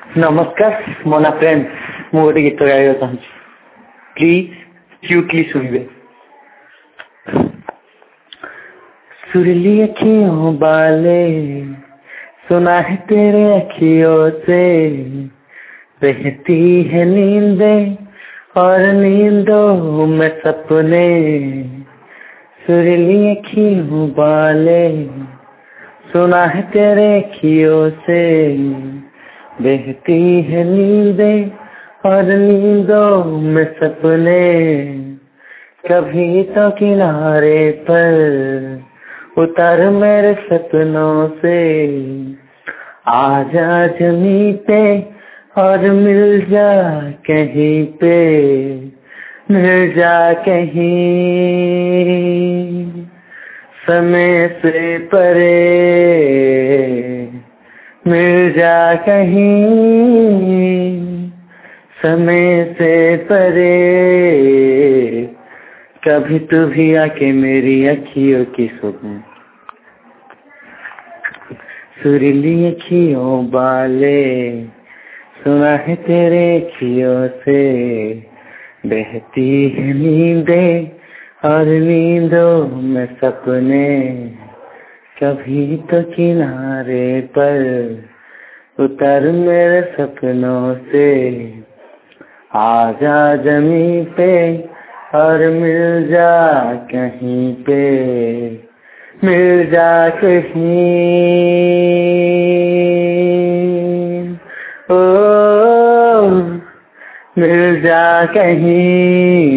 नमस्कार मोना फ्रेंड, ମୁଁ ଗୋଟେ ଗୀତ ଗାଇବାକୁ ଚାହୁଁଛି, ପ୍ଲିଜ କ୍ୟୁଟଲି सुनिबे। सुरीली अखियों वाले सुना है तेरे अखियों से बहती है नींदें और नींदों में सपने। सुरीली अखियों वाले सुना है तेरे अखियों से बहती है नींदें और नींदों में सपने। कभी तो किनारे पर उतर मेरे सपनों से, आजा जमीन पे और मिल जा कहीं पे, मिल जा कहीं समय से परे, मिल जा कहीं समय से परे। कभी तू भी आके मेरी अखियों की सुन। सुरीली अखियों वाले सुना है तेरे अखियों से बहती है नींदें और नींदों में सपने। कभी तो किनारे पर उतर मेरे सपनों से, आजा जमीन पे और मिल जा कहीं पे, मिल जा कहीं, ओ मिल जा कहीं